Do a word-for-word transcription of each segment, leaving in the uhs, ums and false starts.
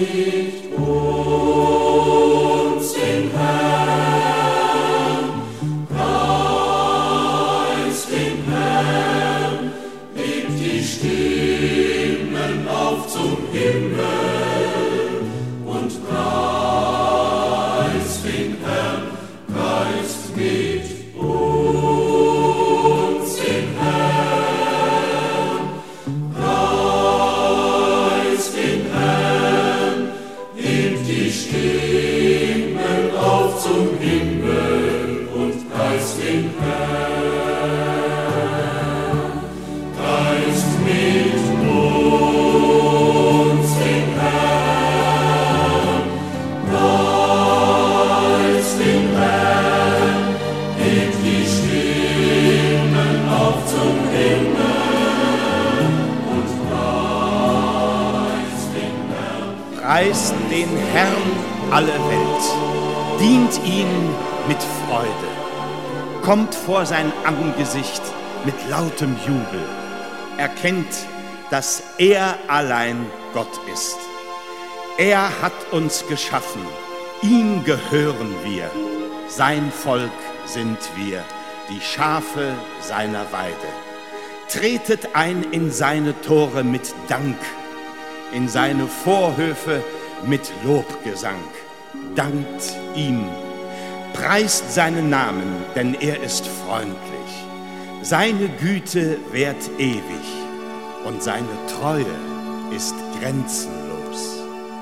Preist den Herrn alle Welt, dient ihm mit Freude, kommt vor sein Angesicht mit lautem Jubel, erkennt, dass er allein Gott ist. Er hat uns geschaffen, ihm gehören wir, sein Volk sind wir, die Schafe seiner Weide. Tretet ein in seine Tore mit Dank, in seine Vorhöfe mit Lobgesang. Dankt ihm, preist seinen Namen, denn er ist freundlich. Seine Güte währt ewig und seine Treue ist grenzenlos.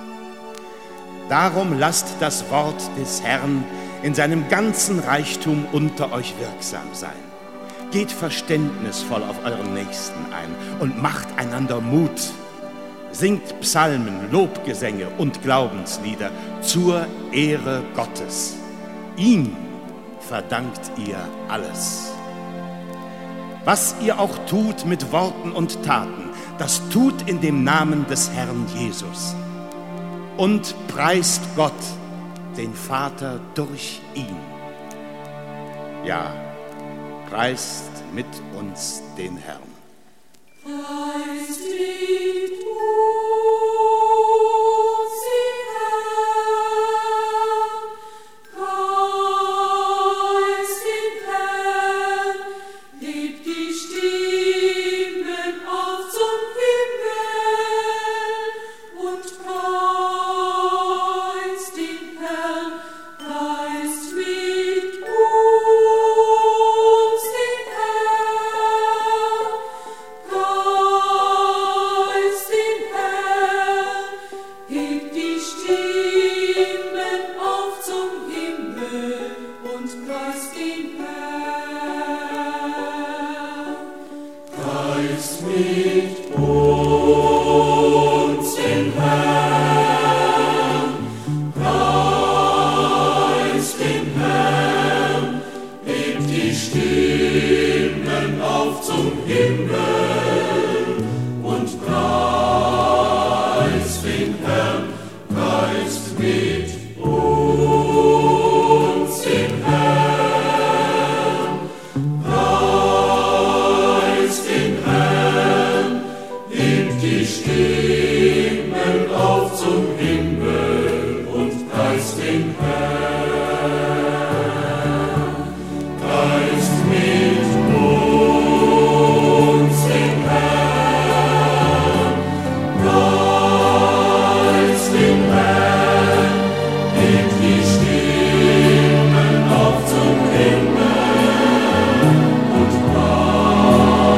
Darum lasst das Wort des Herrn in seinem ganzen Reichtum unter euch wirksam sein. Geht verständnisvoll auf euren Nächsten ein und macht einander Mut. Singt Psalmen, Lobgesänge und Glaubenslieder zur Ehre Gottes. Ihm verdankt ihr alles. Was ihr auch tut mit Worten und Taten, das tut in dem Namen des Herrn Jesus. Und preist Gott, den Vater, durch ihn. Ja, preist mit uns den Herrn. Preist ihn,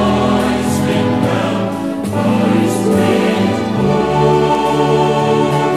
Oh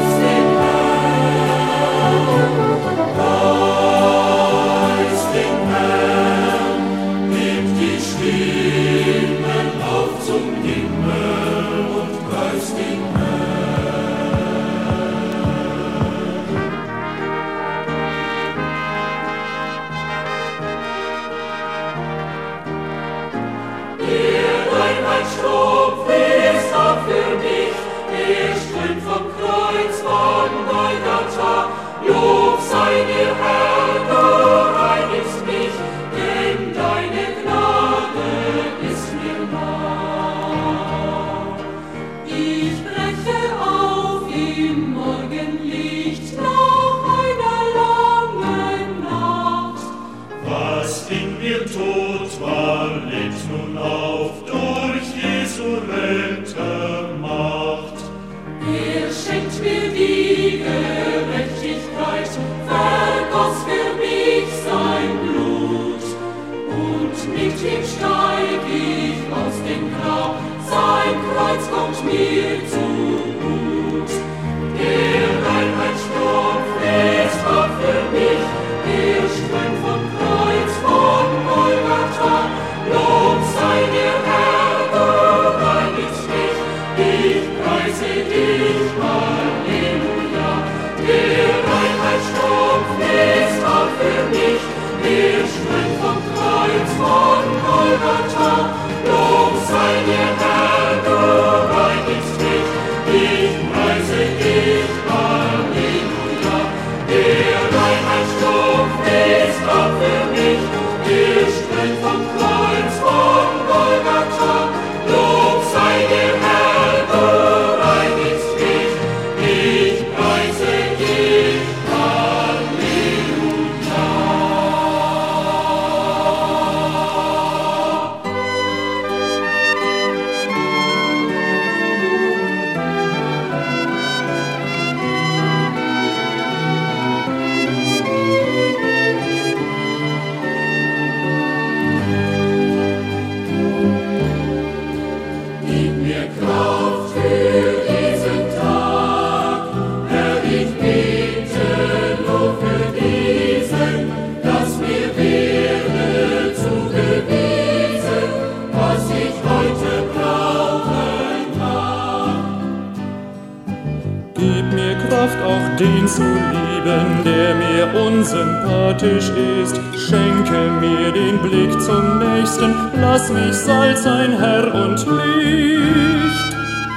mir Kraft, auch den zu lieben, der mir unsympathisch ist. Schenke mir den Blick zum Nächsten, lass mich Salz sein, Herr und Licht.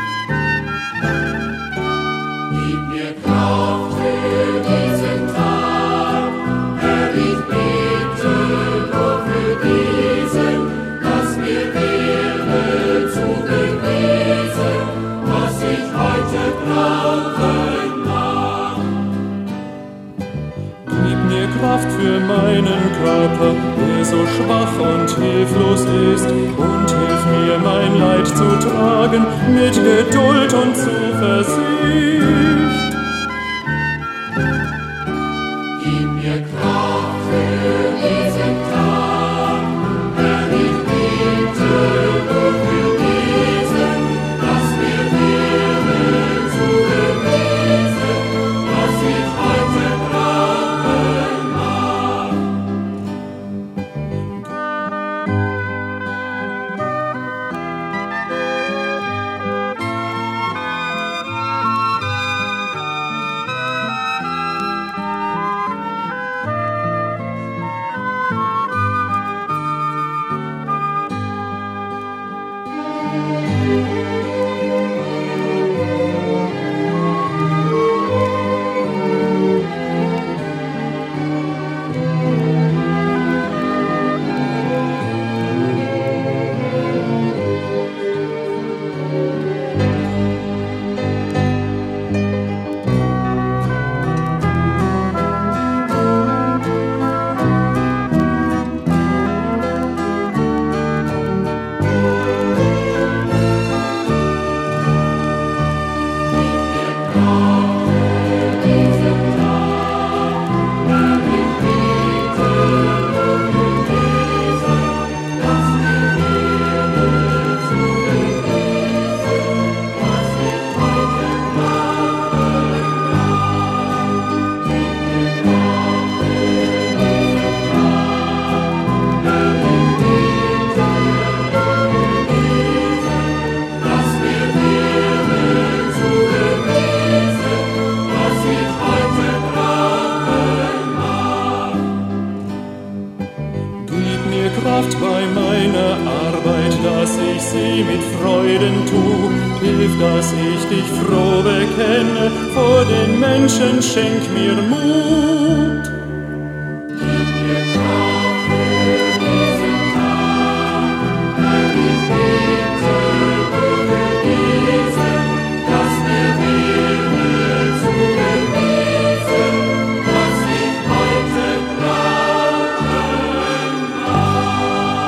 Gib mir Kraft für diesen Tag, Herr, ich bete nur für diesen, dass mir wäre zugewiesen, was ich heute brauchen mag. Gib mir Kraft für meinen Körper, der so schwach und hilflos ist, und hilf mir, mein Leid zu tragen, mit Geduld und Zuversicht. Gib mir Kraft für diesen Tag, Herr, ich bete nur für diesen, dass mir wäre zugewiesen, was ich heute brauchen mag. Kraft bei meiner Arbeit, dass ich sie mit Freuden tu. Hilf, dass ich dich froh bekenne, vor den Menschen schenk mir Mut. Gib mir Kraft für diesen Tag, Herr, ich bete nur für diesen, dass mir wäre zugewiesen, was ich heute brauchen mag.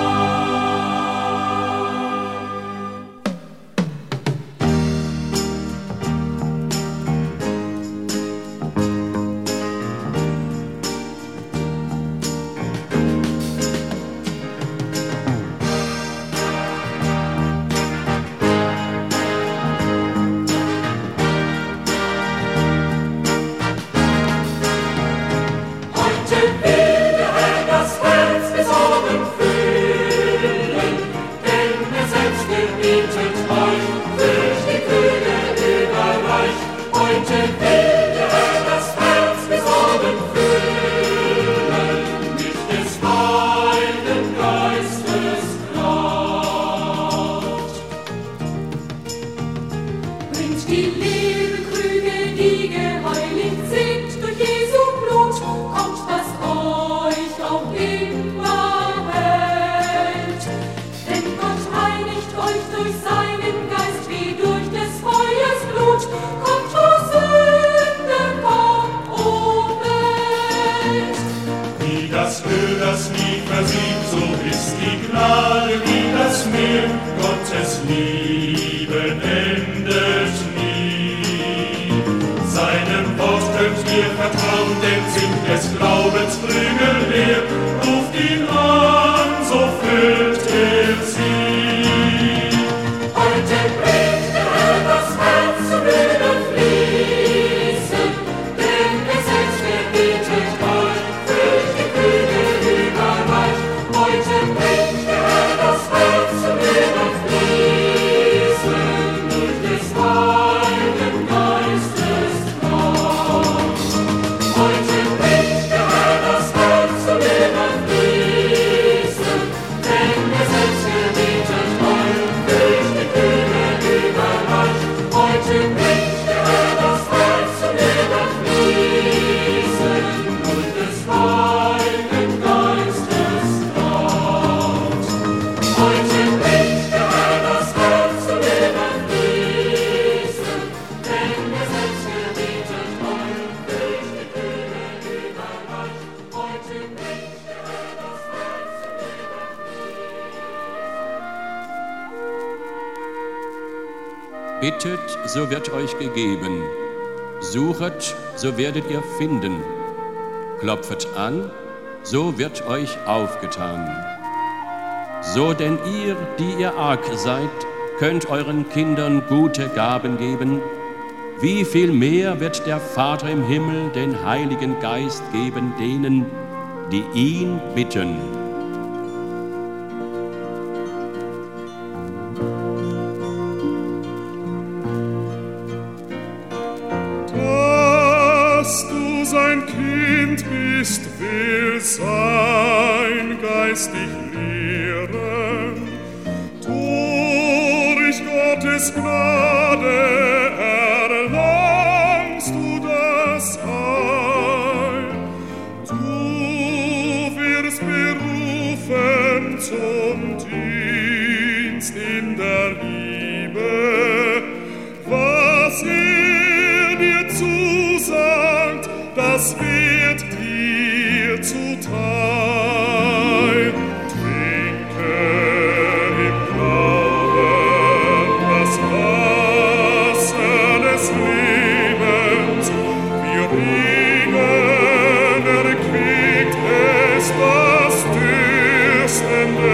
Heute will der Herr das Herz des Armen füllen, denn er selbst gebietet euch, durch die Kühle überreicht. Heute will der Herr das Herz des Armen füllen, nicht des Heiligen Geistes Kraft. Bringt die leeren Krüge, die geheiligt sind durch Jesu Blut, kommt, was euch auch immer hält. Denn Gott reinigt euch durch seinen Geist wie durch des Feuers Glut. Kommt, o Sünder, Bittet, so wird euch gegeben. Suchet, so werdet ihr finden. Klopfet an, so wird euch aufgetan. So denn ihr, die ihr arg seid, könnt euren Kindern gute Gaben geben, wie viel mehr wird der Vater im Himmel den Heiligen Geist geben denen, die ihn bitten. Dass du sein Kind bist, will sein Geist dich lehren. Durch Gottes Gnade erlangst du das Heil. Du wirst berufen zum Dienst in der Liebe. Was er dir zusagt, das wird dir zuteil. Trinke im Glauben das Wasser des Lebens, wie Regen erquickt es das dürstende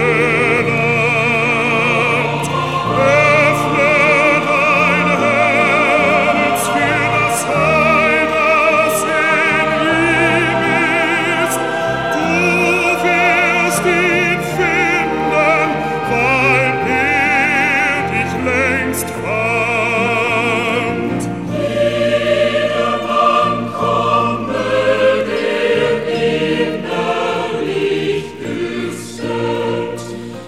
Land. Öffne dein Herz für das Heil, das in ihm ist. Du wirst ihn finden, weil er dich längst fand. Jedermann komme, der innerlich dürstet.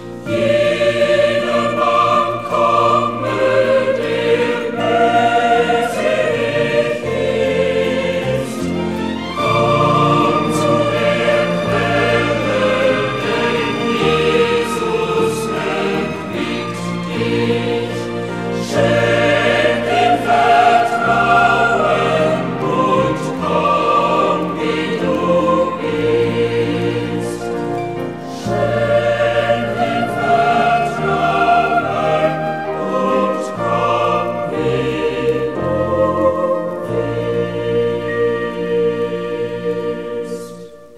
Jedermann komme, der böswillig ist. Komm zu der Quelle, denn Jesus erquickt dich. Schenk ihm Vertrauen und komm, wie du bist. Schenk ihm Vertrauen und komm, wie du bist.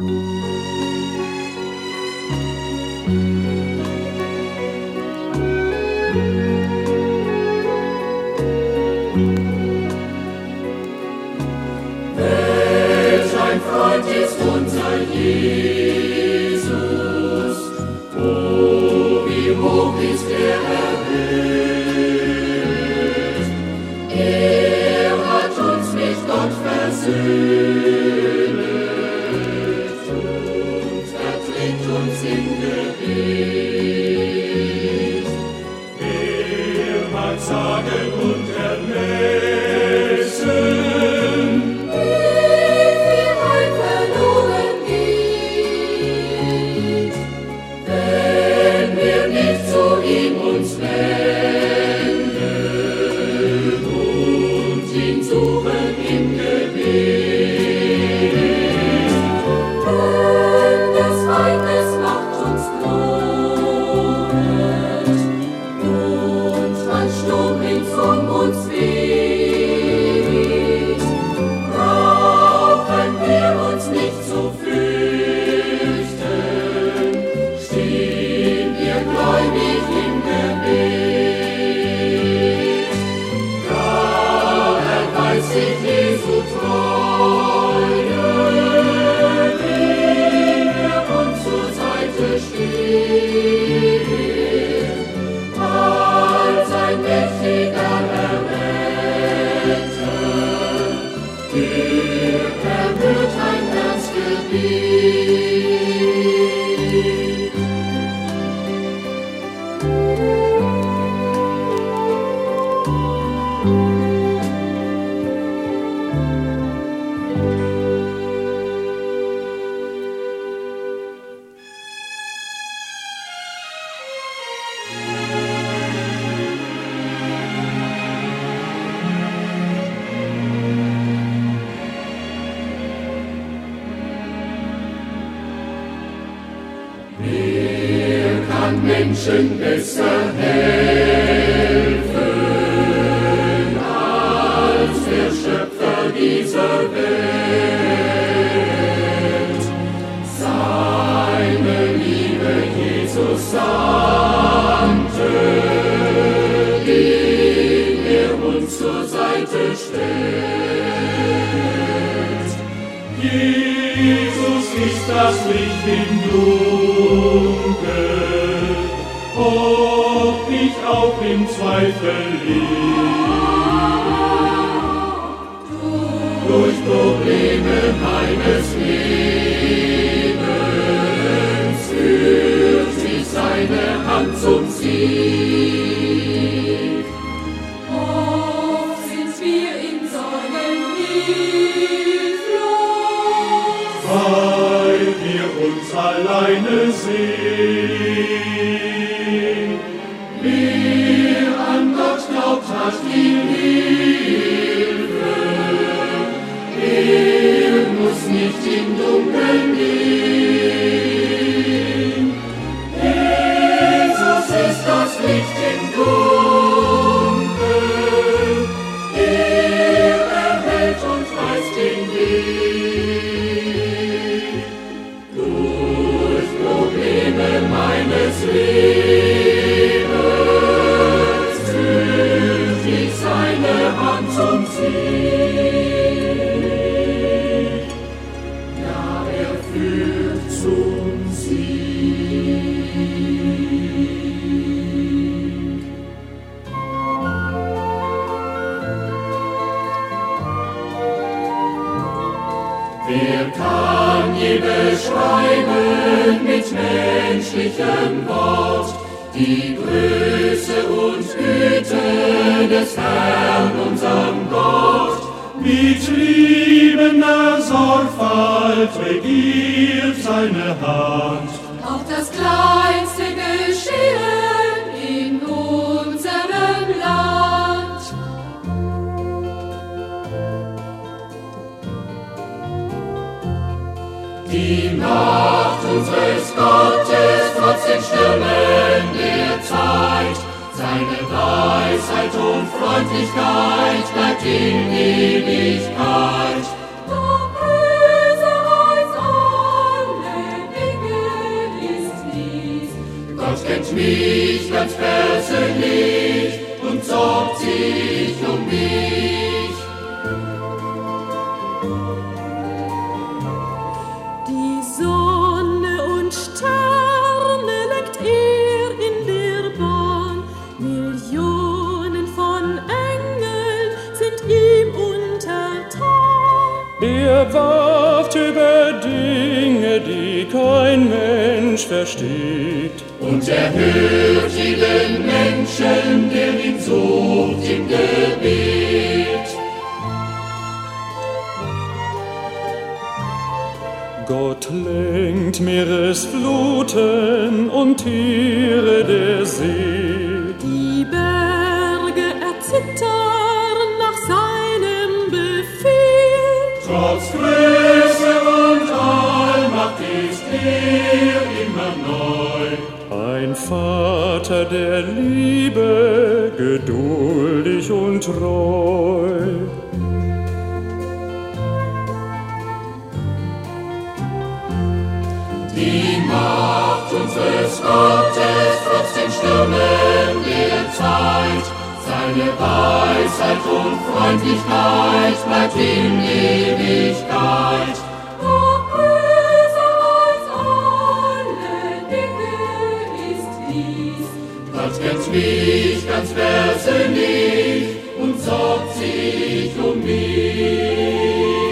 Welch ein Freund ist unser Jesus, oh, wie hoch ist er erhöht. Er hat uns mit Gott versöhnt und vertritt uns im Gebet. Er hat Sagen und Ermessen, wie viel Heil verloren geht, wenn wir nicht zu ihm uns wenden und ihn suchen im Gebet. Denn des Feindes Macht uns droht und ein Sturm rings um uns weht, brauchen wir uns nicht zu fürchten, stehen wir gläubig im Gebet. Da erweist sich Jesu Treue, wie er uns zur Seite steht, als ein mächtiger Erretter, der erhört ein Herzgebet. Wer kann Menschen besser helfen dieser Welt. Seine Liebe Jesus sandte, den er uns zur Seite stellt. Jesus ist das Licht im Dunkel, ob ich auch im Zweifel lebe. Durch Probleme meines Lebens führt mich seine Hand zum Sieg. Oft sind wir in Sorgen hilflos, weil wir uns alleine sehen. Wer an Gott glaubt, hat die Hilfe. Er muss nicht im Dunkeln gehen. Jesus ist das Licht im Dunkeln. Er erhält und weist den Weg. Durch Probleme meines Lebens führt mich seine Hand zum Sieg. Ja, er führt zum Sieg. Wer kann je beschreiben mit menschlichem Wort die Größe und Güte des Herrn, unserem Gott? Mit liebender Sorgfalt regiert seine Hand. auch das kleinste Geschehen in unserem Land. Die Macht unseres Gottes trotz den Stürmen der Zeit, seine Weisheit und Freundlichkeit bleibt in Ewigkeit. Doch größer als alle Dinge ist dies. Gott kennt mich ganz persönlich und sorgt sich um mich. Die Sonne und Sterne lenkt er in der Bahn. Millionen von Engeln sind ihm untertan. Er wacht über Dinge, die kein Mensch versteht. Und er hört jeden Menschen, der ihn sucht im Gebet. Gott lenkt Meeresfluten und Tiere der See. Die Berge erzittern nach seinem Befehl. Trotz Größe und Allmacht ist er immer neu. Ein Vater der Liebe, geduldig und treu. Die Macht unseres Gottes trotz den Stürmen der Zeit, seine Weisheit und Freundlichkeit bleibt in Ewigkeit. Doch größer als alle Dinge ist dies. Gott kennt mich ganz persönlich und sorgt sich um mich.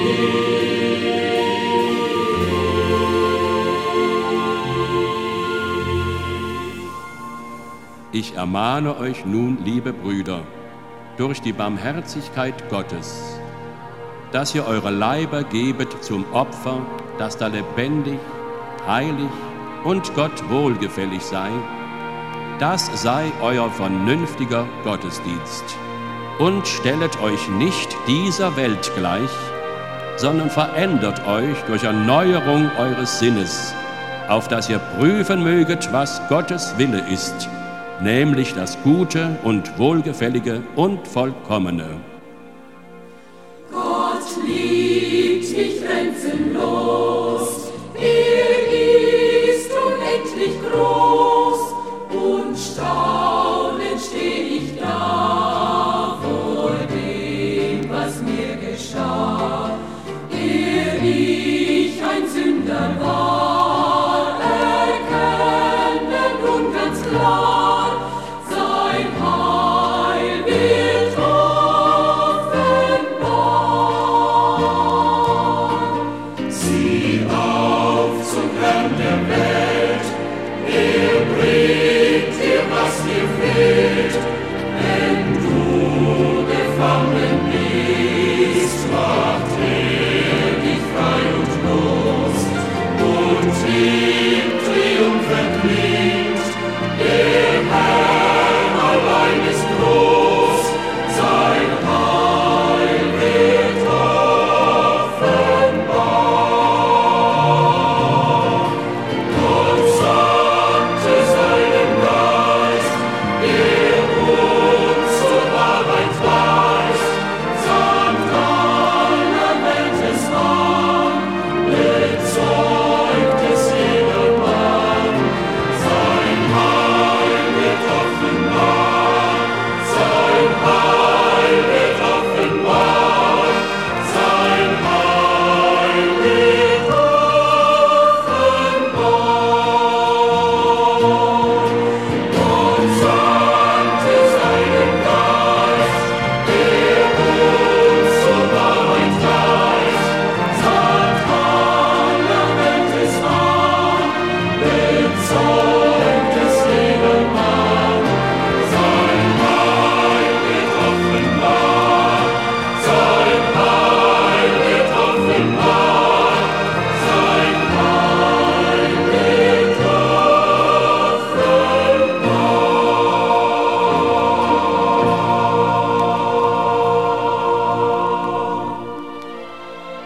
Ich ermahne euch nun, liebe Brüder, durch die Barmherzigkeit Gottes, dass ihr eure Leiber gebet zum Opfer, das da lebendig, heilig und Gott wohlgefällig sei. Das sei euer vernünftiger Gottesdienst. Und stellet euch nicht dieser Welt gleich, sondern verändert euch durch Erneuerung eures Sinnes, auf dass ihr prüfen möget, was Gottes Wille ist, nämlich das Gute und Wohlgefällige und Vollkommene. Gott liebt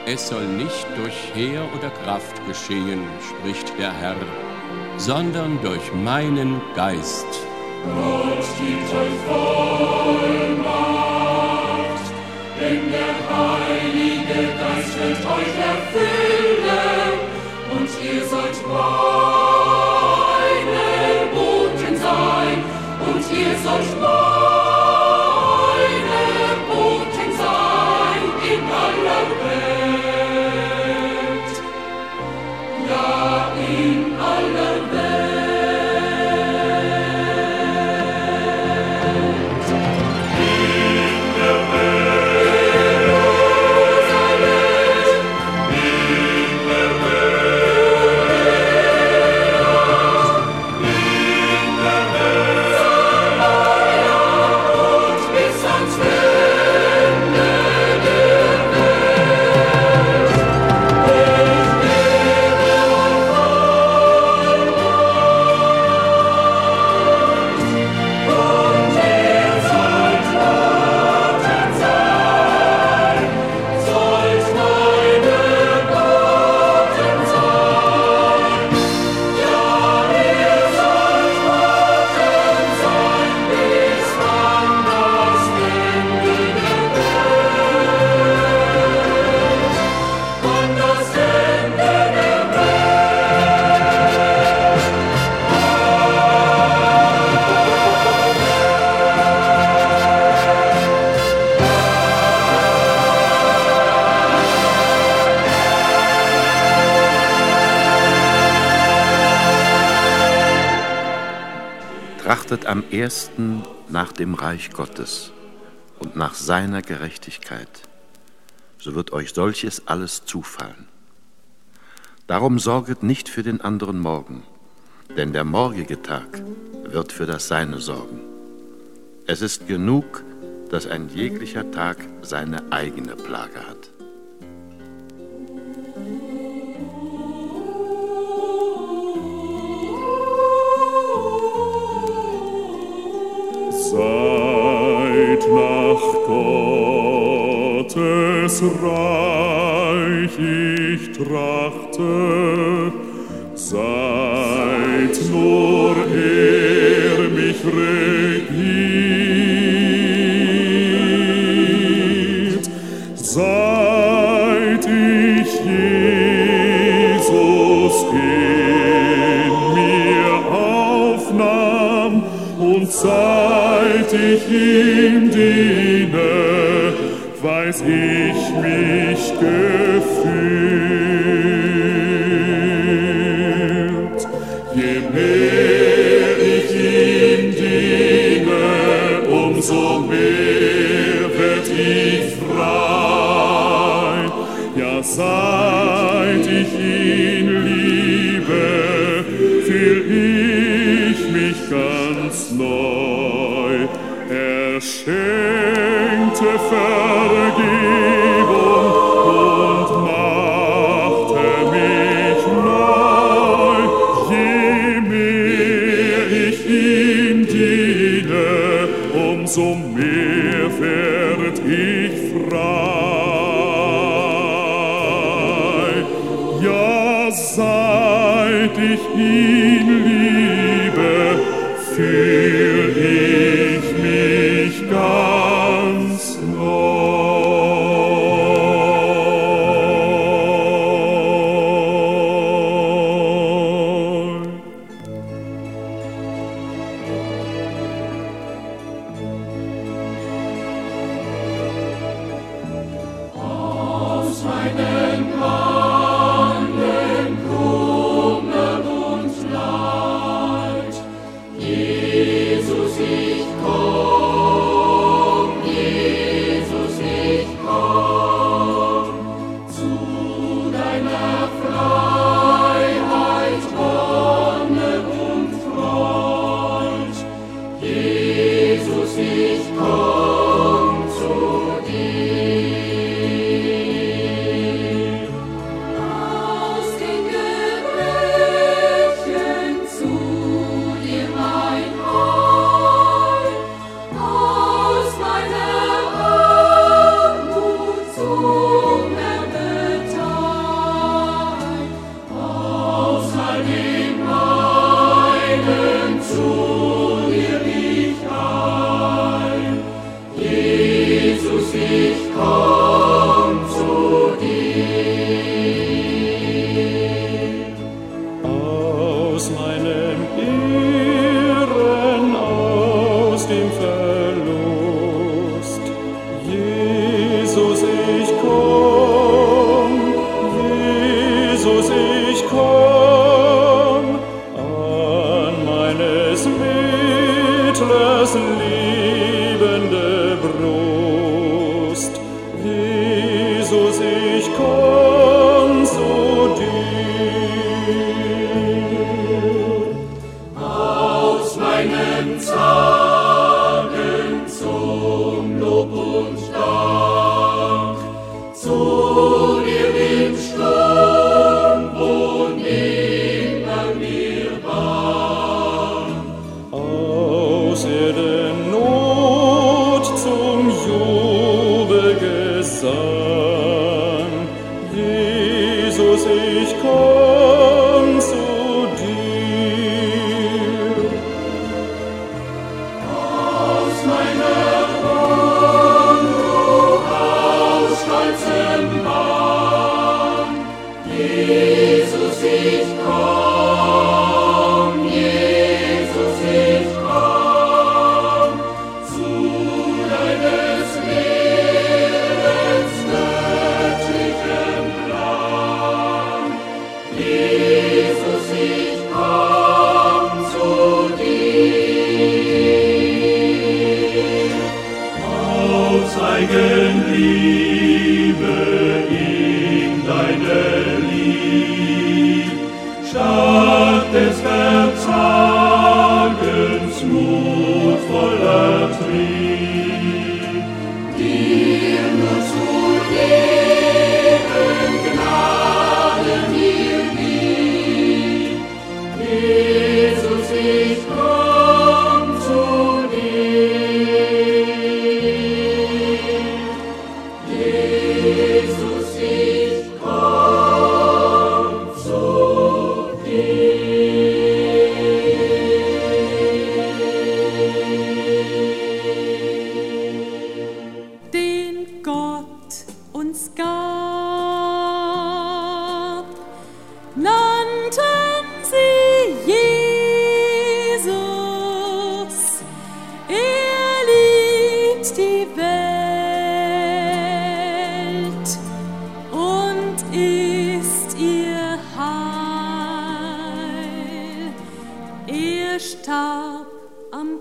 Es soll nicht durch Heer oder Kraft geschehen, spricht der Herr, sondern durch meinen Geist. Gott gibt euch Vollmacht, denn der Heilige Geist wird euch erfüllen, und ihr sollt meine Boten sein, und ihr sollt meine Boten sein in aller Welt. Ja, in aller Welt. Trachtet am ersten nach dem Reich Gottes und nach seiner Gerechtigkeit, so wird euch solches alles zufallen. Darum sorget nicht für den anderen Morgen, denn der morgige Tag wird für das Seine sorgen. Es ist genug, dass ein jeglicher Tag seine eigene Plage hat. Seid nach Gottes Reich ich trachte, seid nur er mich regiert, seit ich Jesus in mir aufnahm und seit ich ihm diene, weiß ich mich geführt. Je mehr ich ihm diene, umso mehr werd ich frei. Ja, seit ich ihn liebe, fühl ich mich ganz neu. Er schenkte Vergebung und machte mich neu. Je mehr ich ihm diene, umso mehr werd ich frei. Ja, seit ich ihn liebe, fühl ich mich ganz neu. Aus meinen Wandeln Kummer und Leid, Jesus, ich komm, Jesus, ich komm, zu deiner Freiheit, Wonne und Freud. Jesus, ich komm zu dir. komm zu dir. Aus meinen Zagen zum Lob und Dank, zu dir im Sturm, wo nimmer mir bang. Aus Erdennot zum Jubelgesang, Jesus, ich komm zu dir. Aus meiner Unruh, aus stolzem Wahn, Jesus, ich komm, Jesus, ich komm, zu deines Lebens göttlichem Plan. Jesus, ich komm zu dir. Aus Eigenliebe in deine Lieb, statt des Verzagens mutvoller Trieb, dir nur zu geben, Gnade mir lieb. Jesus, ich komm zu dir. Jesus, ich komm zu dir. Den Gott uns gab, nannten sie Jesus. Er liebt die Welt und ist ihr Heil. Er starb am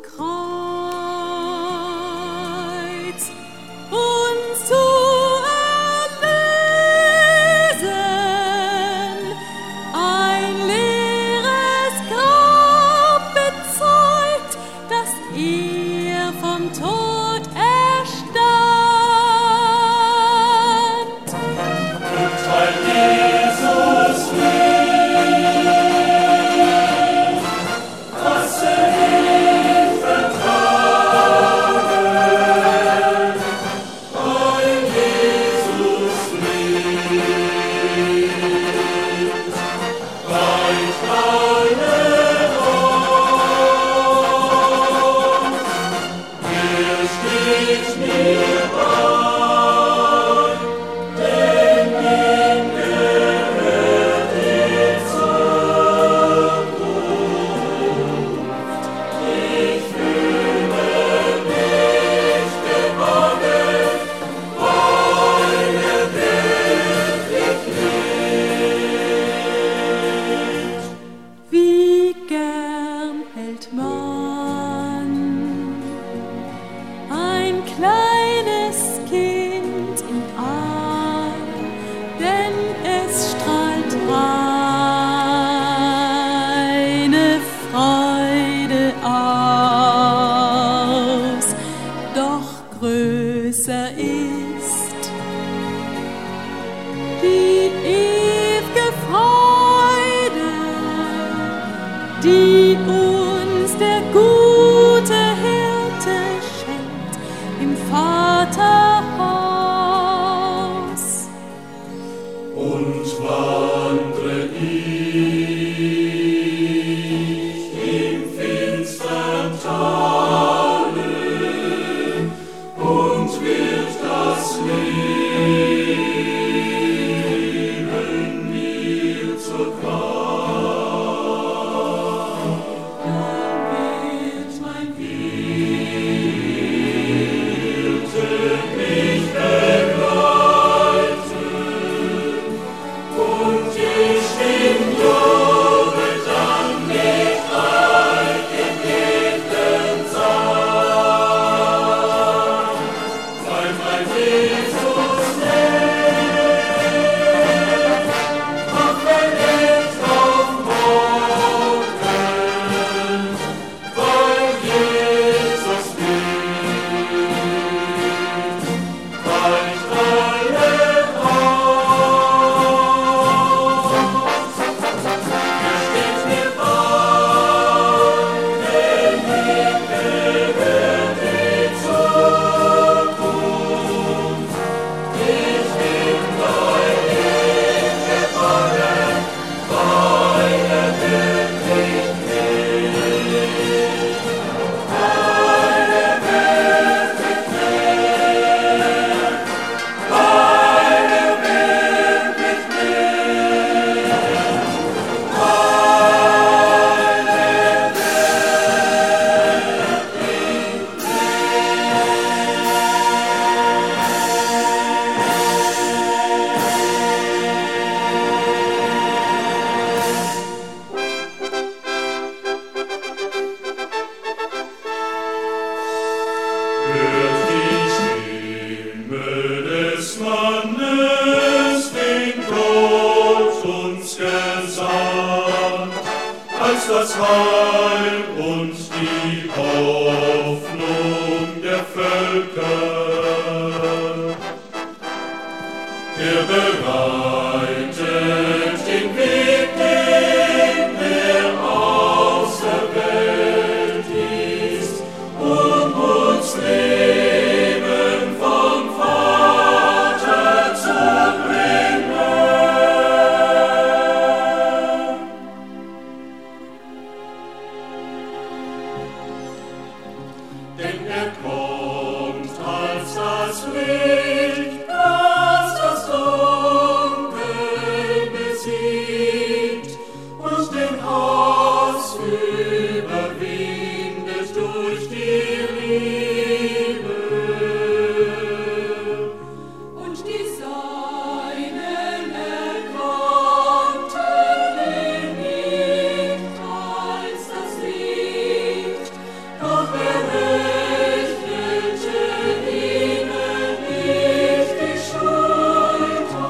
Kreuz, uns zu erlösen. Ein leeres Grab bezeugt, dass er vom Tod erstand. Und weil Jesus lebt, fasse ihn vertragen. Weil Jesus lebt, weicht alle Angst. Er steht mir bei, denn ihm gehört die Zukunft. Ich fühle mich geborgen, weil er wirklich lebt. Wie gern hält man ein kleines Kind im Arm, denn es strahlt reine Freude aus. Doch größer ist die ew'ge Freude, die uns der gute Hirte schenkt im Vaterhaus. Und wandre ich im finstern Tale und wird das Leben mir zur Qual. Dann wird mein Hirte mich begleiten und das Heil und die Hoffnung der Völker. Er bereitet den Weg, den der auserwählt ist, um uns Leben vom Vater zu bringen. Denn er kommt als das Licht, das das Dunkel besiegt und den Hass überwindet durch die Liebe. Und die Seinen erkannten ihn nicht als das Licht, doch er rechnete ihnen nicht die Schuld an.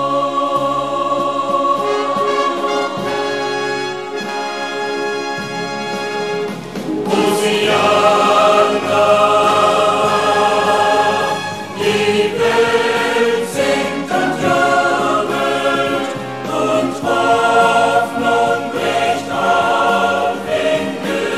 Hosianna, die Welt singt und jubelt und Hoffnung bricht auf in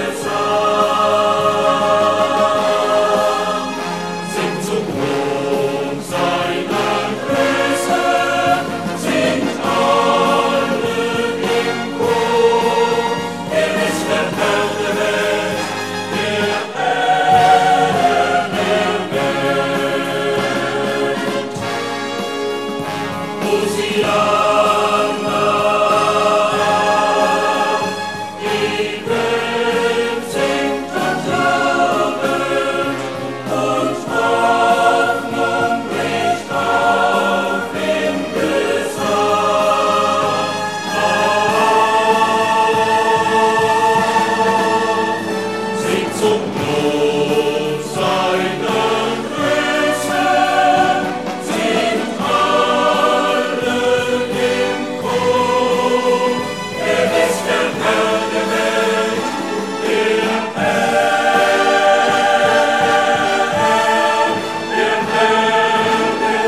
Gesang. Singt zum Lob seiner Größe, singt alle im Chor. Er ist der Herr der Welt, der Herr der Welt. Hosianna, die Welt singt und jubelt und Hoffnung bricht auf im Gesang. Singt zum Lob seiner Größe, singt alle im Chor. Er ist der Herr der Welt, der Herr, der Herr der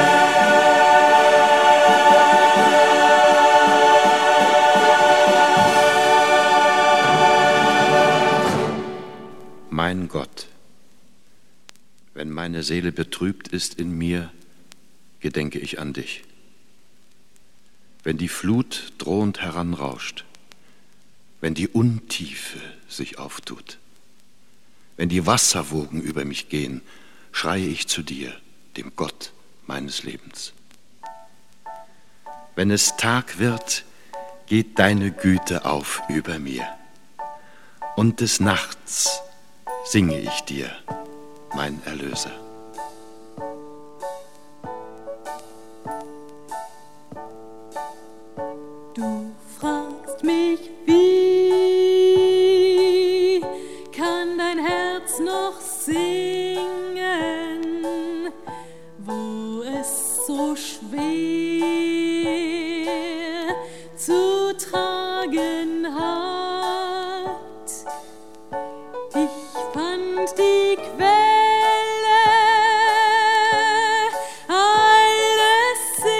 Mein Gott, wenn meine Seele betrübt ist in mir, gedenke ich an dich. Wenn die Flut drohend heranrauscht, wenn die Untiefe sich auftut, wenn die Wasserwogen über mich gehen, schreie ich zu dir, dem Gott meines Lebens. Wenn es Tag wird, geht deine Güte auf über mir. Und des Nachts singe ich dir, mein Erlöser. Du fragst mich, wie kann dein Herz noch singen, wo es so schwer zu tragen hat. Ich fand die Quelle alles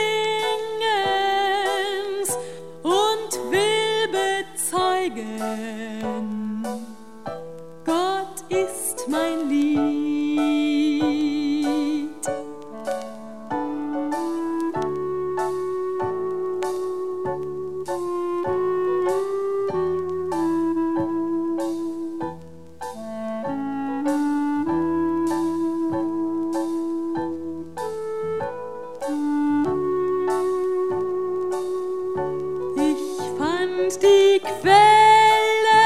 Singens und will bezeugen, Gott ist mein Lied. Ich fand die Quelle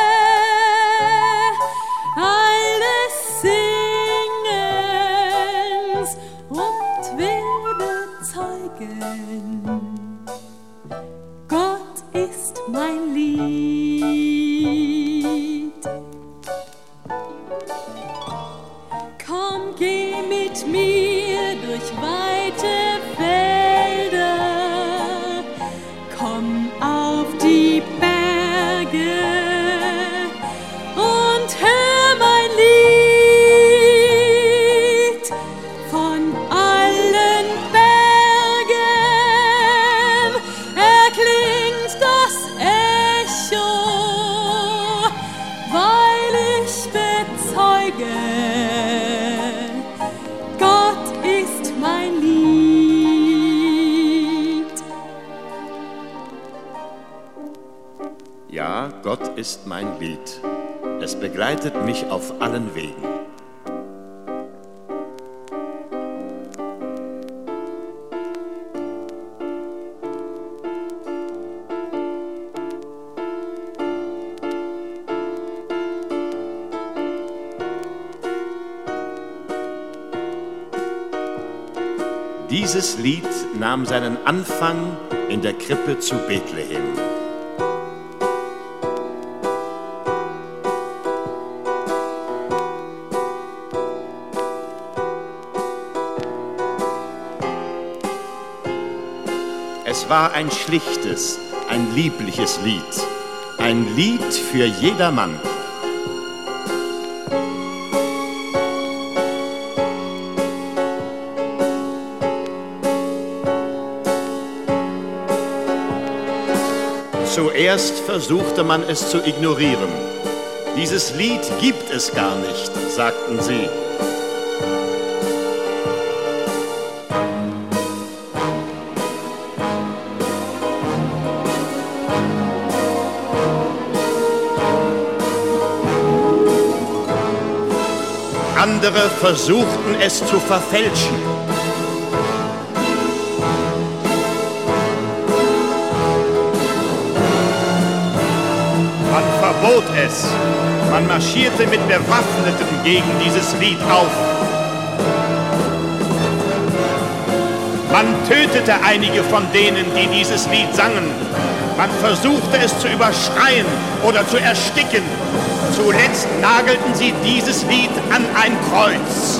alles Singens und will bezeugen, Gott ist mein Lied. Komm, geh mit mir durch weite Felder, komm auf die Berge Ja, Gott ist mein Lied. Es begleitet mich auf allen Wegen. Dieses Lied nahm seinen Anfang in der Krippe zu Bethlehem. Es war ein schlichtes, ein liebliches Lied, ein Lied für jedermann. Zuerst versuchte man es zu ignorieren. Dieses Lied gibt es gar nicht, sagten sie. Andere versuchten es zu verfälschen. Man verbot es. Man marschierte mit Bewaffneten gegen dieses Lied auf. Man tötete einige von denen, die dieses Lied sangen. Man versuchte es zu überschreien oder zu ersticken. Zuletzt nagelten sie dieses Lied an ein Kreuz.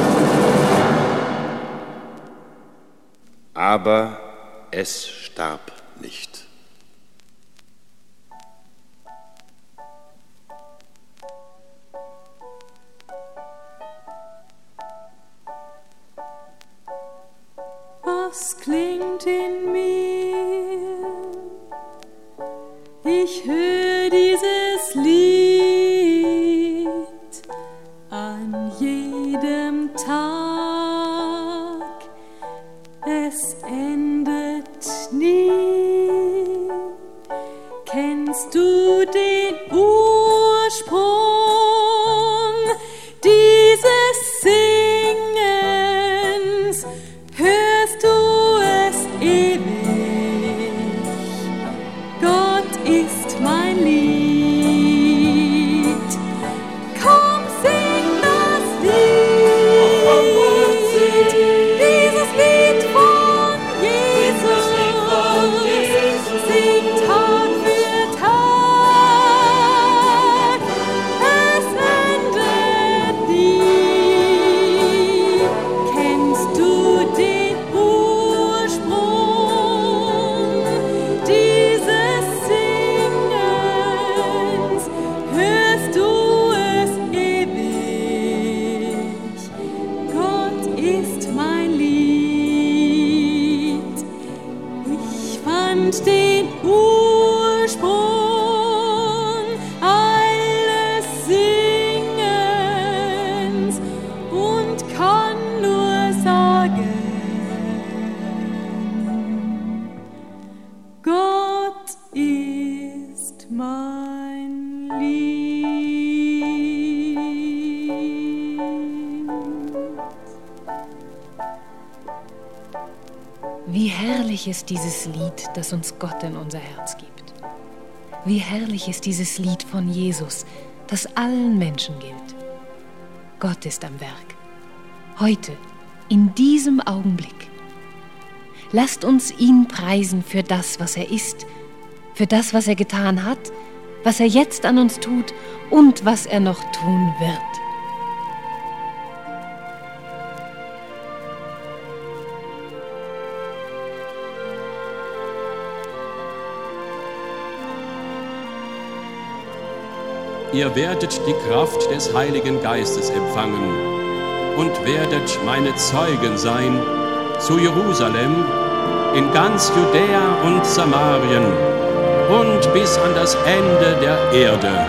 Aber es starb nicht. Was klingt in mir? Ich höre dieses Lied an jedem Tag. Es endet nie. Kennst du den Ursprung dieses Singens? Hörst du es ewig? Gott ist mein Lied. Komm, sing das Lied. Dieses Lied von Jesus. Sing Tag für Tag. Es endet nie. Kennst du den Ursprung dieses Singens? Hörst du es ewig? Gott ist mein Lied. Ich fand den Ursprung alles Singens und kann nur sagen, Gott ist mein Lied. Wie herrlich ist dieses Lied, das uns Gott in unser Herz gibt. Wie herrlich ist dieses Lied von Jesus, das allen Menschen gilt. Gott ist am Werk. Heute, in diesem Augenblick. Lasst uns ihn preisen für das, was er ist, für das, was er getan hat, was er jetzt an uns tut und was er noch tun wird. Ihr werdet die Kraft des Heiligen Geistes empfangen und werdet meine Zeugen sein zu Jerusalem, in ganz Judäa und Samarien und bis an das Ende der Erde.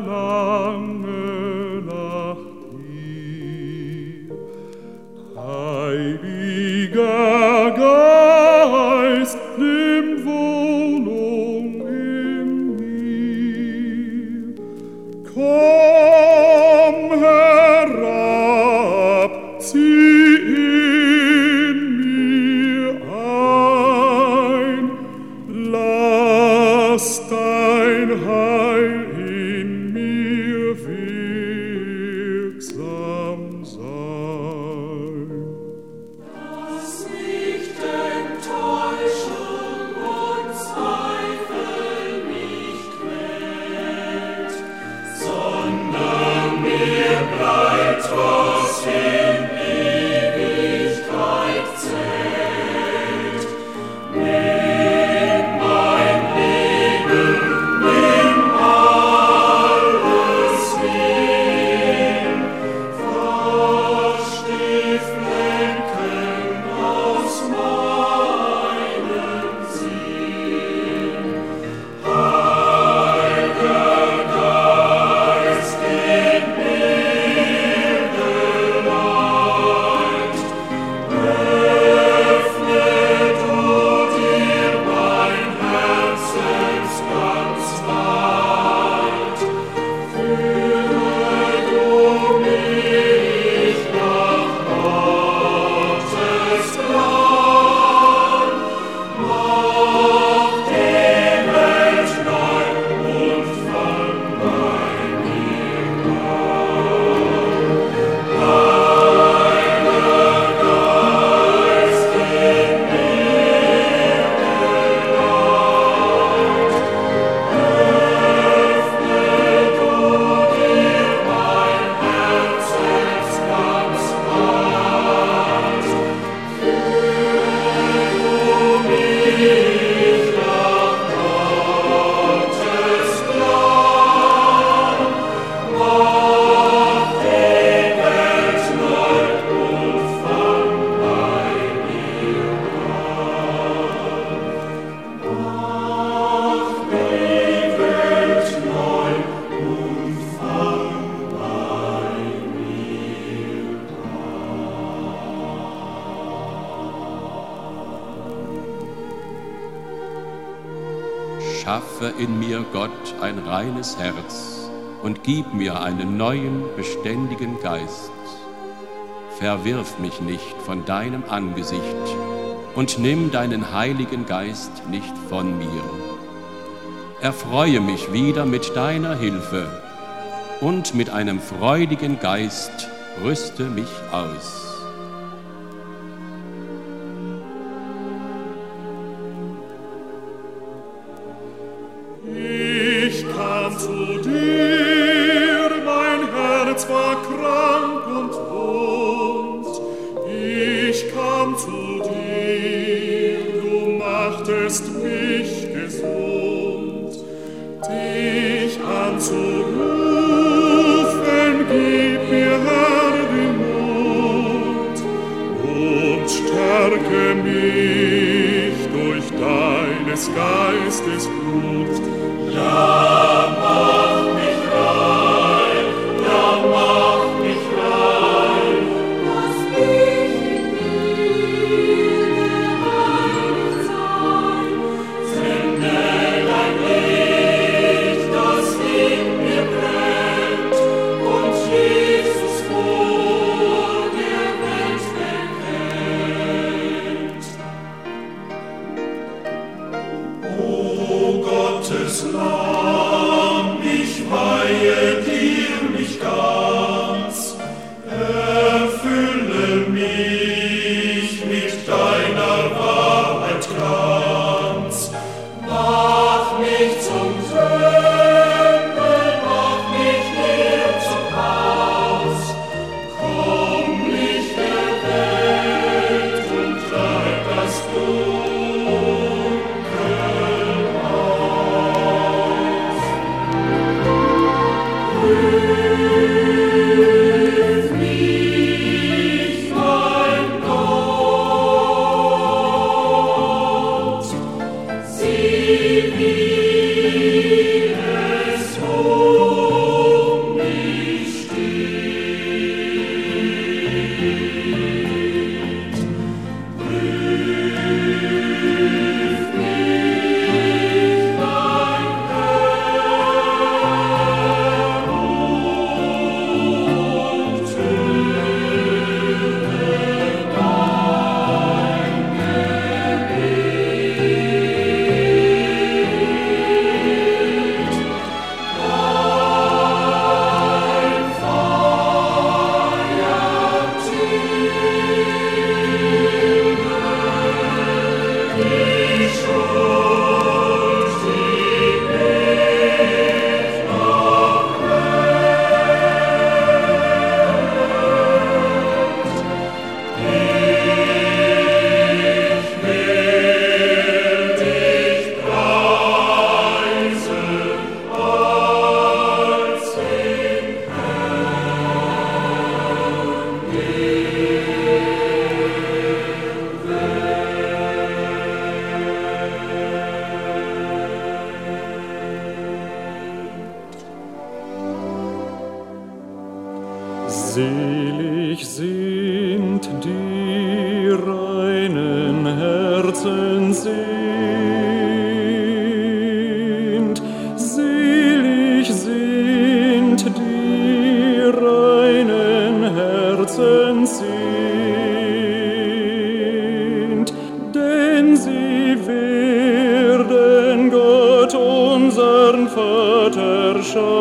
verlange nach dir. Heiliger Geist, nimm Wohnung in mir. Komm herab, zieh in mir ein, lass dein Heil in mir wirksam sein. Dass nicht Enttäuschung und Zweifel mich quält, sondern mir bleibt, was in Ewigkeit zählt. Nimm mein Leben, nimm alles hin, verstief Lenken aus meinem Sinn. Heiliger Geist, in mir geleit, öffne du dir mein Herzensgans weit, führe du mich nach Gottes Plan, mach die Welt neu und fang bei mir an. Heiliger Geist, in mir geleit, öffne du dir mein Herzensgans weit, führe du mich nach Gottes Plan, mach die Welt neu und fang bei mir an. Mach die Welt neu und fang bei mir Schaffe in mir, Gott, ein reines Herz und gib mir einen neuen, beständigen Geist. Verwirf mich nicht von deinem Angesicht und nimm deinen Heiligen Geist nicht von mir. Erfreue mich wieder mit deiner Hilfe und mit einem freudigen Geist rüste mich aus. Ich kam zu dir, mein Herz war krank und wund. Ich kam zu dir, du machtest mich gesund. Dich anzurufen, gib mir, Herr, den Mut und stärke mich durch deines Geistes Blut. Ja, mach mich rein, ja, mach mich rein, lass mich in dir gereinigt sein. Sende dein Licht, das in mir brennt, und Jesus vor der Welt bekennt. O Gottes Lamm, ich weihe dir mich ganz, erfülle mich mit deiner Wahrheit Glanz. Mach mich zum Tempel, mach mich hier zum Haus, komm Licht der Welt und treib das Dunkel aus. Prüf mich, mein Gott, sieh, wie es wohl Selig sind die reinen Herzen sind, selig sind die reinen Herzen sind, denn sie werden Gott unseren Vater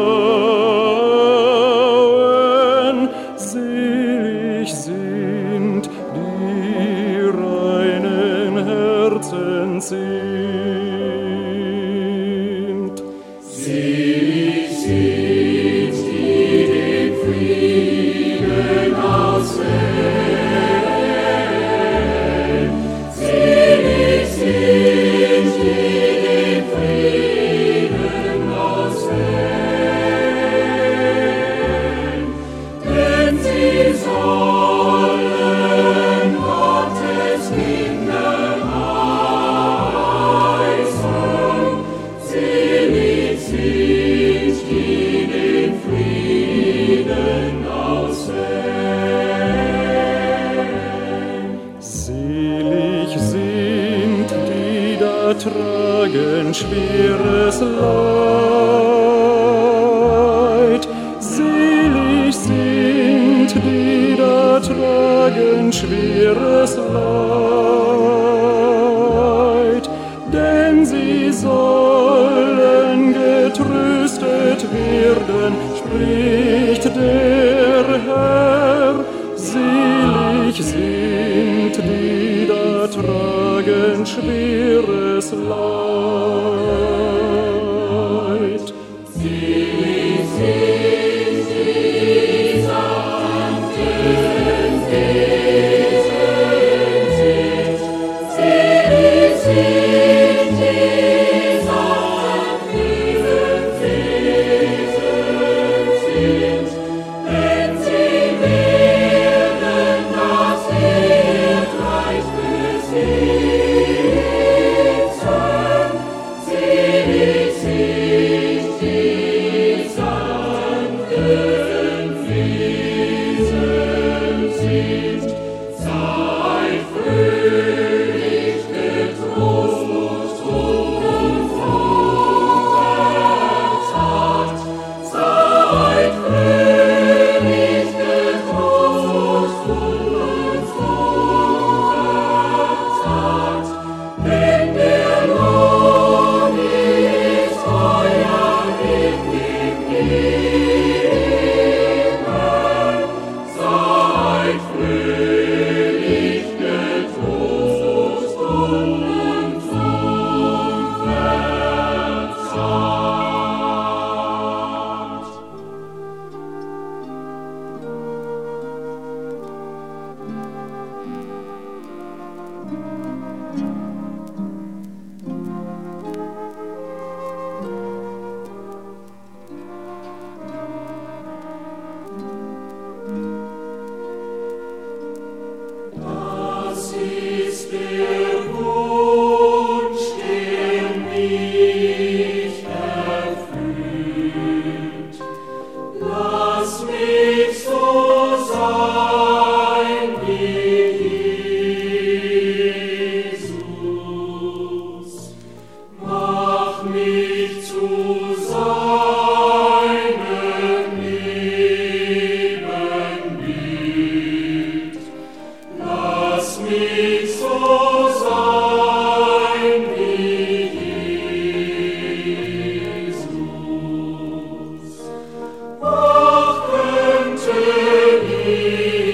schauen. Selig sind die reinen Herzen sind. Selig sind die den Frieden aussehen. Selig sind die den Frieden aussehen. Denn sie sollen Gottes Kinder heißen. Selig sind die den Frieden aussehen. Selig sind die, da tragen schweres Leid. Selig sind die, da tragen schweres Leid. Denn sie sollen getröstet werden, spricht der Herr. Selig sind die, da tragen schweres Leid. Selig sind die sanften Wesen sind. Selig sind die sanften Wesen sind. Denn sie werden das Erdreich besitzen. Selig sind die sanften Wesen sind. Seid fröhlich, getrost und unverzagt. Seid fröhlich, getrost und unverzagt. Denn der Lohn ist euer in dem Himmel. Seid fröhlich, getrost und unverzagt. Das ist der Wunsch, der mich erfüllt. Lass mich so sein wie Jesus. Mach mich zu seinem Ebenbild. Lass mich so sein wie Jesus. Ach, könnte ich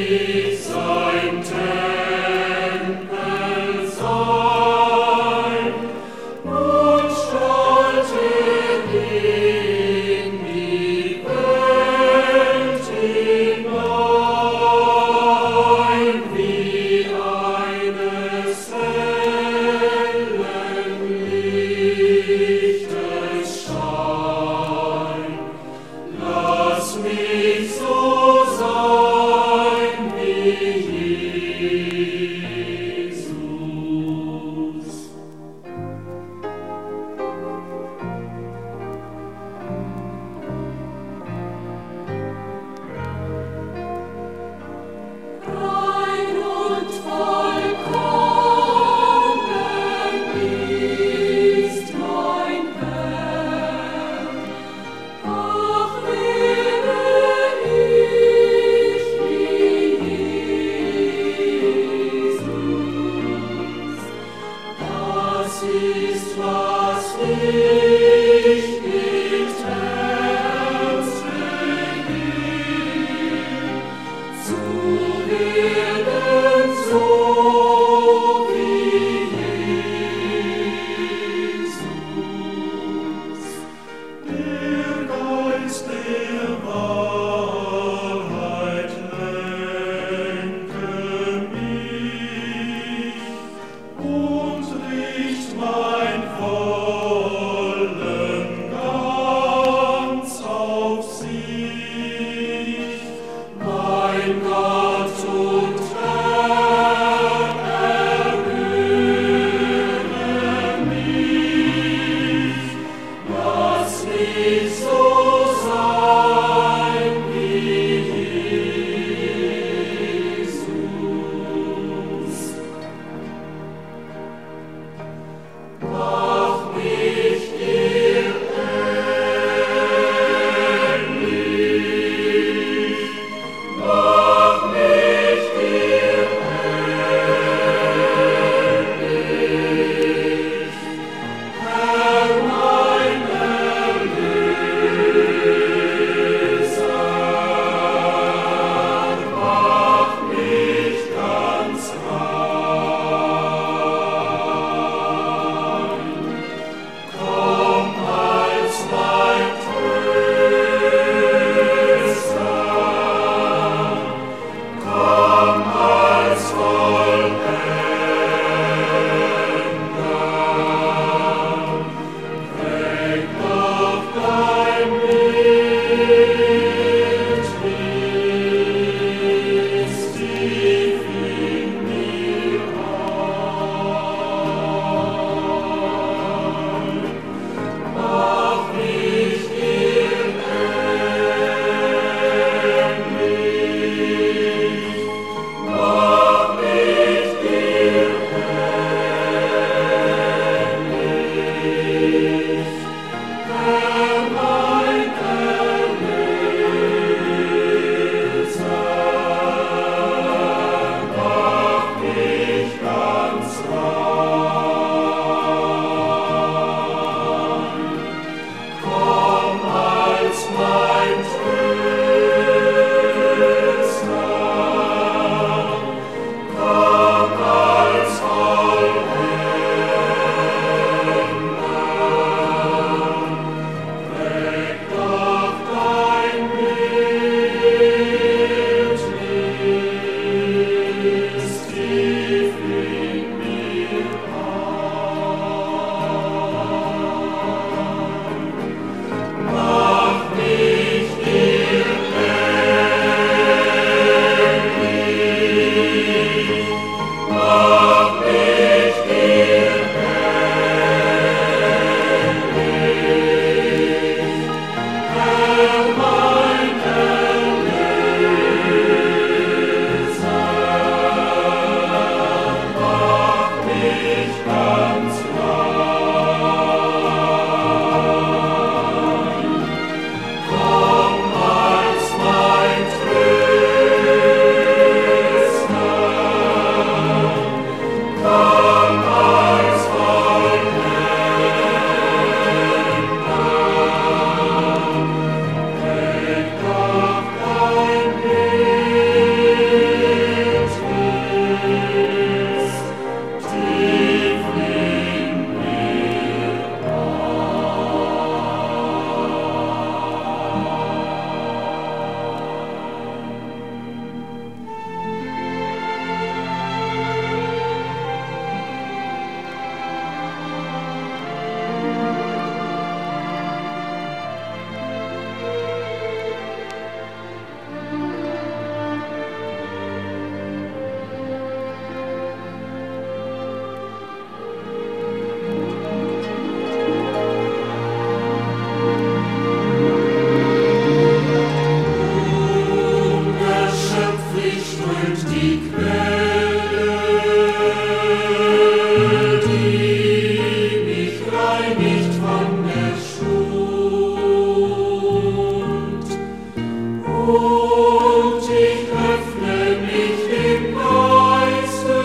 und ich öffne mich dem Geiste,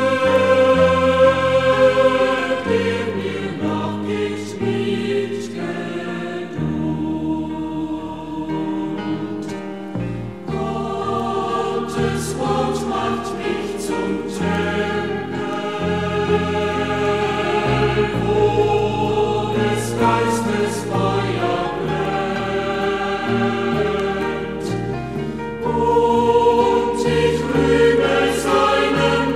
der mir nachgibt mit Geduld. Gottes Wort macht mich zum Tempel, wo des Geistes Feuer brennt. Und ich rühme seinen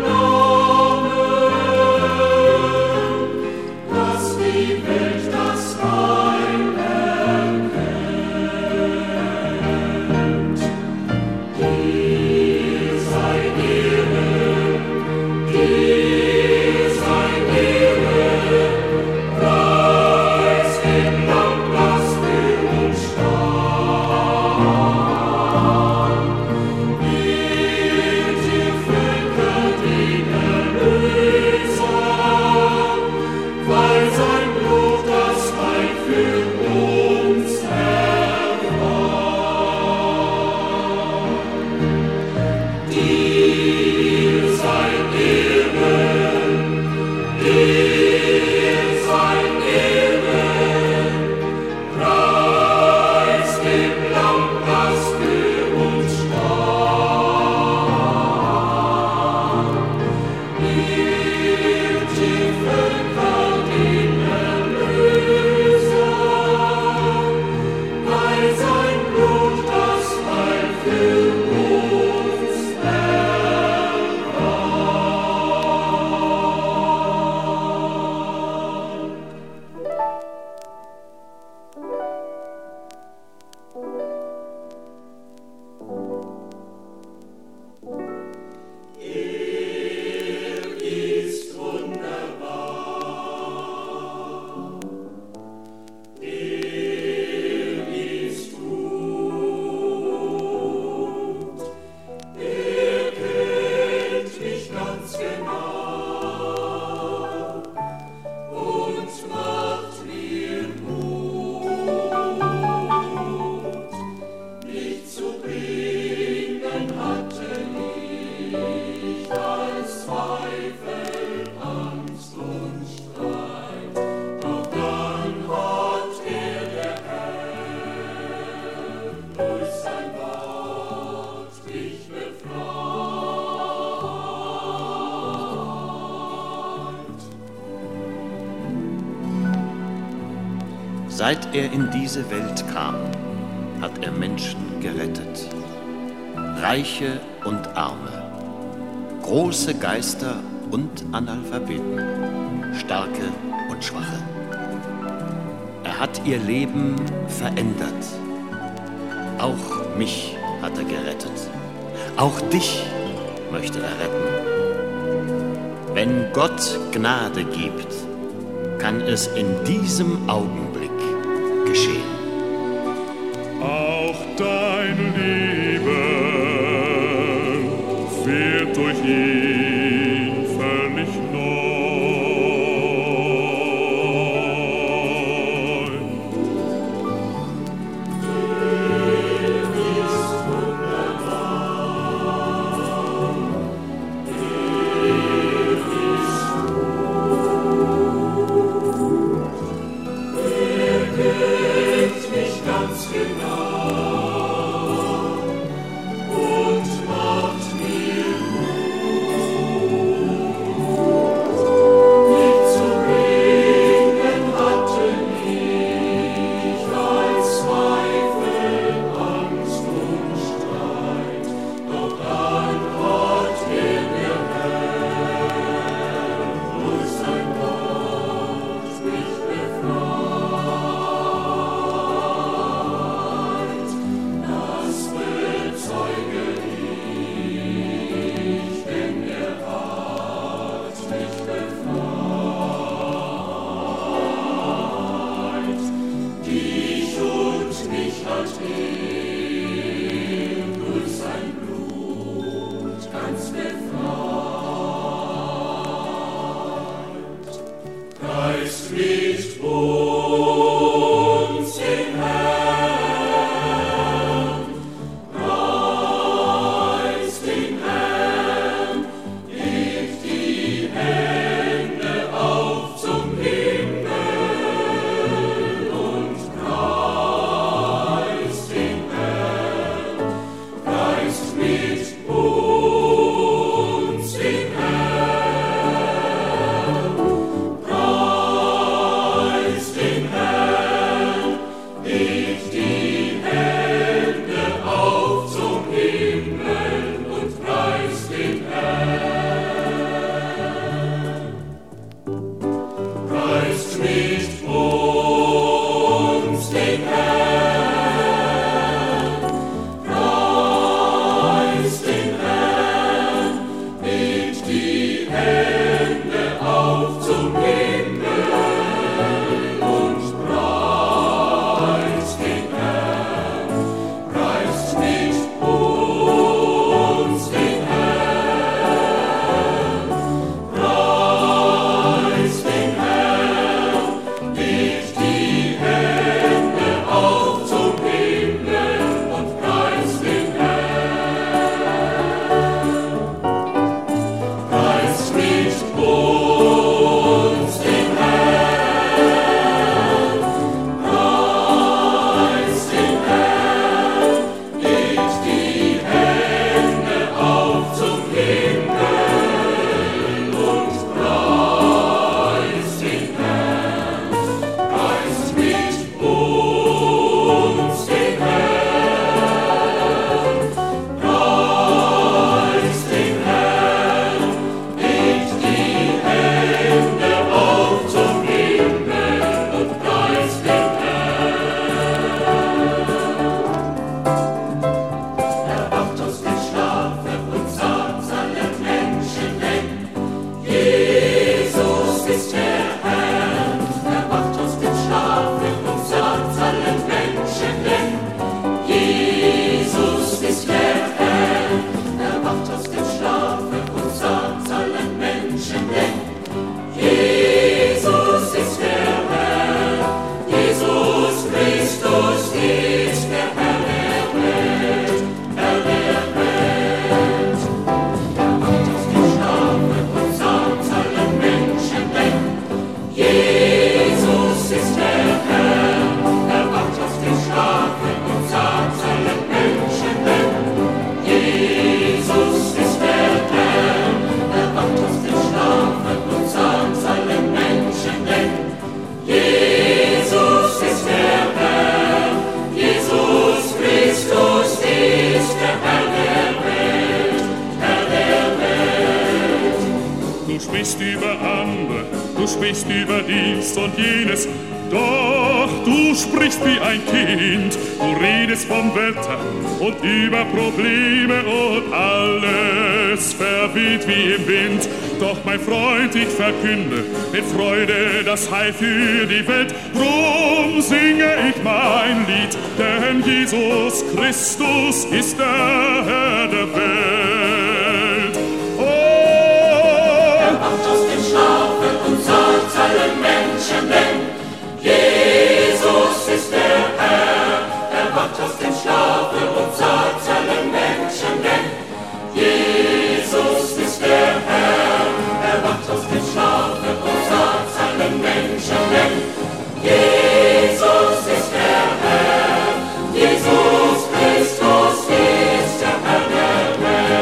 Namen, dass die Welt das Heil erkennt. Dir sei Ehre, dir sei Ehre, preis dem Lamm, das für uns starb. Ehrt ihr Völker den Erlöser, weil sein Blut das Heil für uns erwarb. Dir sei Ehre, dir sei Ehre, preis dem Lamm, das für uns starb. Ehrt die Völker den Erlöser, weil sein Blut das Heil für uns Er ist wunderbar, er ist gut, er kennt mich ganz genau und macht mir Mut. Mich zu bringen hatte ich als Zweifel, Angst und Streit, doch dann hat er, der Herr, durch sein Wort mich befreit. Seit er in diese Welt kam, hat er Menschen gerettet. Reiche und Arme, große Geister und Analphabeten, Starke und Schwache. Er hat ihr Leben verändert. Auch mich hat er gerettet. Auch dich möchte er retten. Wenn Gott Gnade gibt, kann es in diesem Augenblick geschehen. Auch dein Leben wird durch ihn völlig neu. Er kennt mich ganz genau sprichst über dies und jenes, doch du sprichst wie ein Kind. Du redest vom Wetter und über Probleme und alles verweht wie im Wind. Doch mein Freund, ich verkünde mit Freude das Heil für die Welt. Drum singe ich mein Lied, denn Jesus Christus ist der Herr der Welt. Oh! Er macht aus dem Schlafen und sagt allen Menschen, denn Jesus ist der Herr. Er wacht aus dem Schlafen und sagt allen Menschen, denn Jesus ist der Herr. Er wacht aus dem Schlafen und sagt allen Menschen, denn Jesus ist der Herr. Jesus Christus ist der Herr der Welt.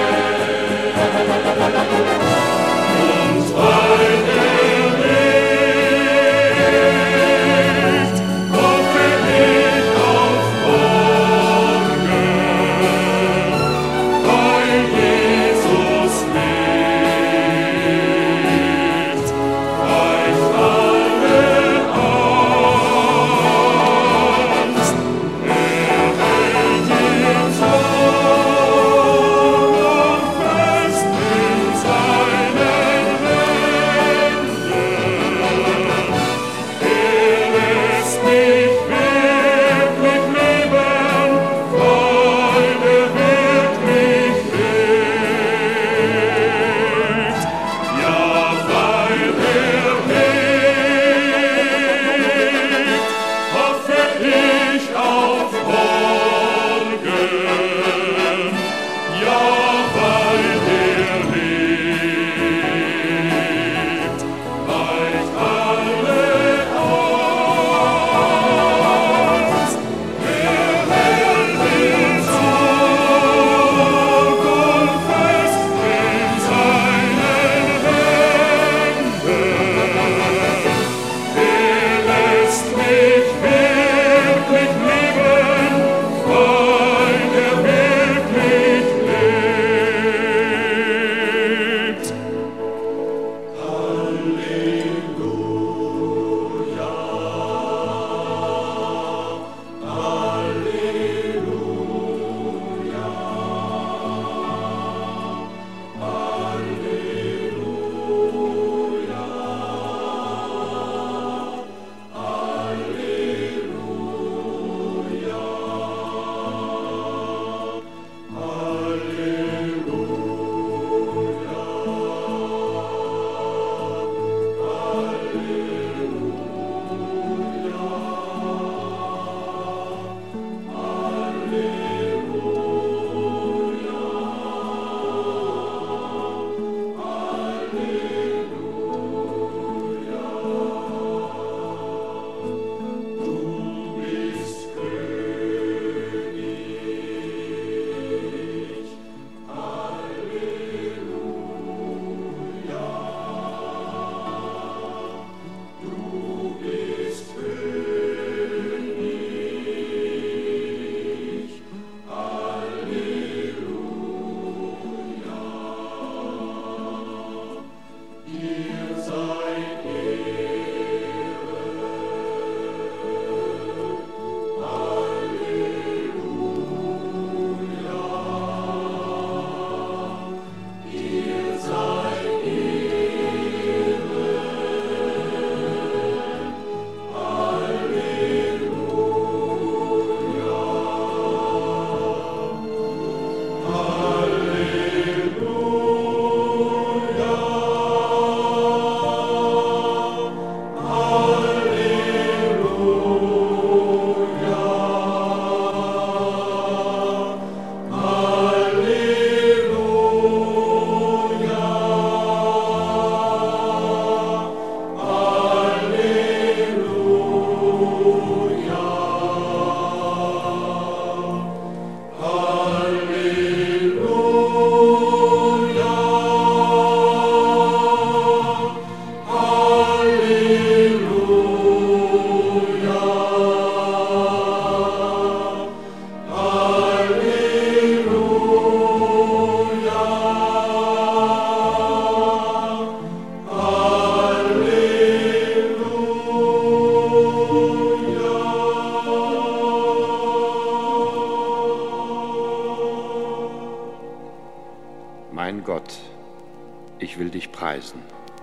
ich will dich preisen.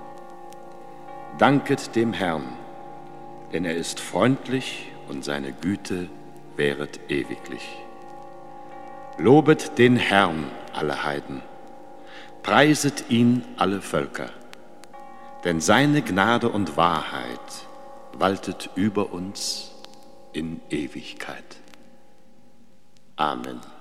Danket dem Herrn, denn er ist freundlich und seine Güte währet ewiglich. Lobet den Herrn, alle Heiden, preiset ihn, alle Völker, denn seine Gnade und Wahrheit waltet über uns in Ewigkeit. Amen.